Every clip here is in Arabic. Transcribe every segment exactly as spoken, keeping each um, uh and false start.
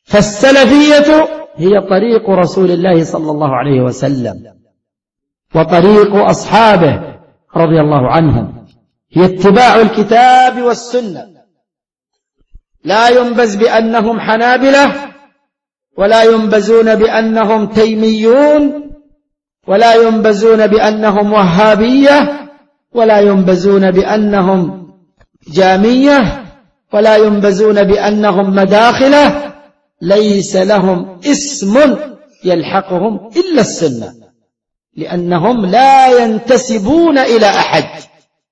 فالسلفية هي طريق رسول الله صلى الله عليه وسلم وطريق أصحابه رضي الله عنهم، هي اتباع الكتاب والسنة. لا ينبز بأنهم حنابلة، ولا ينبزون بأنهم تيميون، ولا ينبزون بأنهم وهابية، ولا ينبزون بأنهم جامية، ولا ينبزون بأنهم مداخلة. ليس لهم اسم يلحقهم إلا السنة، لأنهم لا ينتسبون إلى أحد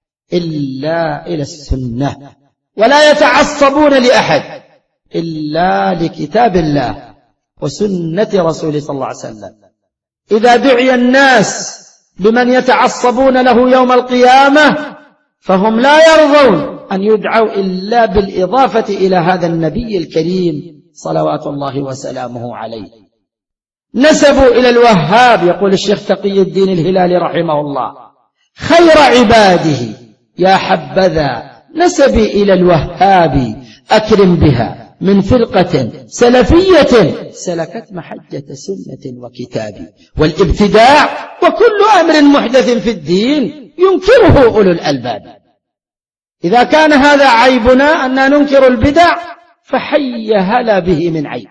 إلا إلى السنة، ولا يتعصبون لأحد إلا لكتاب الله وسنة رسول صلى الله عليه وسلم. إذا دعي الناس بمن يتعصبون له يوم القيامة فهم لا يرضون أن يدعوا إلا بالإضافة إلى هذا النبي الكريم صلوات الله وسلامه عليه. نسبوا إلى الوهاب، يقول الشيخ تقي الدين الهلالي رحمه الله: خير عباده يا حبذا نسبي إلى الوهاب، أكرم بها من فرقة سلفية سلكت محجة سنة وكتاب، والابتداع وكل أمر محدث في الدين ينكره أولو الألباب. إذا كان هذا عيبنا أننا ننكر البدع فحي هلا به من عيب.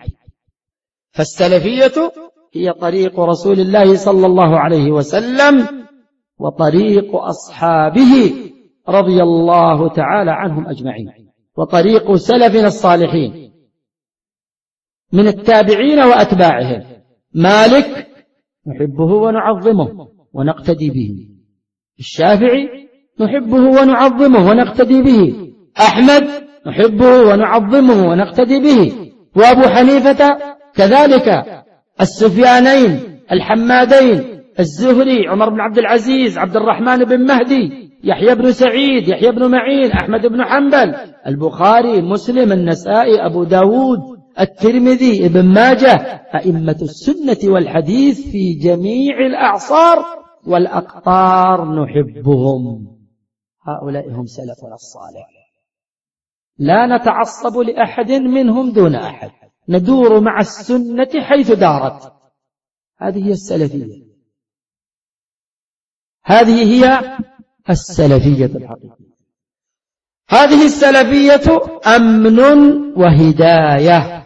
فالسلفية هي طريق رسول الله صلى الله عليه وسلم وطريق أصحابه رضي الله تعالى عنهم أجمعين، وطريق سلفنا الصالحين من التابعين وأتباعهم. مالك نحبه ونعظمه ونقتدي به، الشافعي نحبه ونعظمه ونقتدي به، أحمد نحبه ونعظمه ونقتدي به، وأبو حنيفة كذلك، السفيانين الحمادين، الزهري، عمر بن عبد العزيز، عبد الرحمن بن مهدي، يحيى بن سعيد، يحيى بن معين، أحمد بن حنبل، البخاري، مسلم، النسائي، أبو داود، الترمذي، ابن ماجه، أئمة السنة والحديث في جميع الأعصار والأقطار نحبهم. هؤلاء هم سلفنا الصالح، لا نتعصب لأحد منهم دون أحد، ندور مع السنة حيث دارت. هذه هي السلفية، هذه هي السلفية الحقيقية. هذه السلفية أمن وهداية